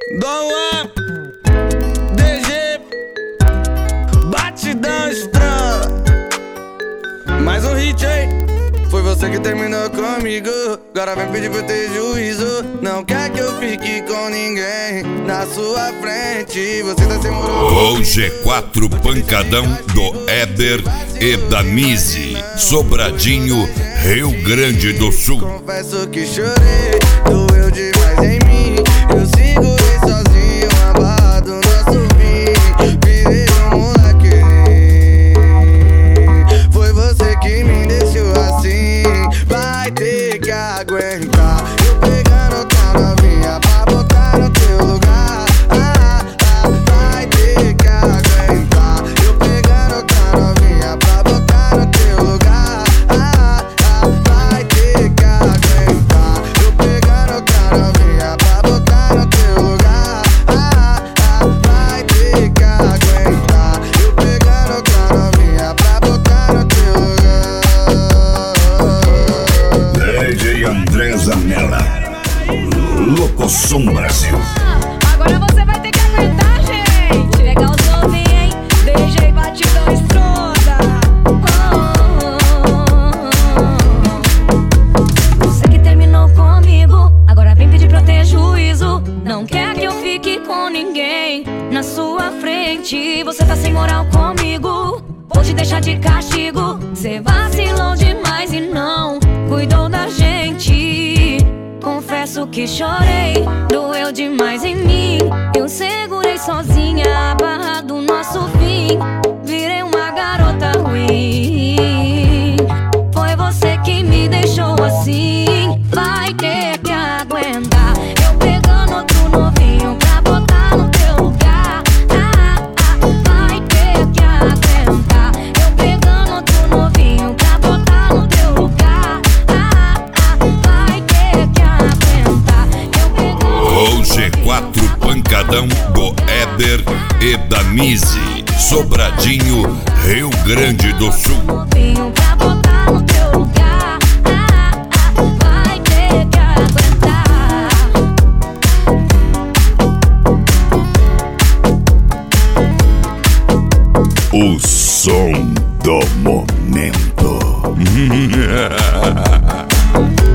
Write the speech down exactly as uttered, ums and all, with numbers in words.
Dom Juan, D G, batidão estrela. Mais um hit aí. Foi você que terminou comigo, agora vem pedir pra eu ter juízo. Não quer que eu fique com ninguém na sua frente. Você tá sem moral. O G quatro pancadão do Éder e da Mizzy, Sobradinho, Rio Grande do Sul. Confesso que chorei, doeu demais em mim. Eu segurei sozinho a barra do nosso fim. Virei um moleque. Foi você que me deixou assim. Vai ter que aguentar. Eu pegando tua novinha pra botar no teu lugar. Ah, ah, vai ter que aguentar. Eu pegando tua novinha pra botar no teu lugar. Ah, ah, vai ter que aguentar. Eu pegando tua novinha pra botar no teu lugar. Ah, ah, vai ter que aguentar. Eu pegando tua novinha pra botar no teu lugar. D J André Zanella, Locosom Brasil. Agora você vai ter que aguentar, gente. Legal os novinhos, hein? D J batidão estronda. Oh. Você que terminou comigo, agora vem pedir pra eu ter juízo. Não quer que eu fique com ninguém na sua frente. Você tá sem moral comigo, vou te deixar de castigo. Cê vacilou demais e não cuidou da gente. Confesso que chorei, doeu demais em mim. Eu segurei sozinha a barra do nosso fim. Virei uma garota ruim. Foi você que me deixou assim. Vai ter que aguentar. Eu pegando outro novinho pra botar no teu lugar. Ah, ah, vai ter que aguentar. Eu pegando outro novinho pra botar no teu lugar. Ah, ah, vai ter que aguentar. Eu pegando O G quatro pancadão do Éder e da Mizzy, Sobradinho, Rio Grande do Sul. novinho pra botar no teu lugar. Ah, ah, vai ter que aguentar. O som do momento.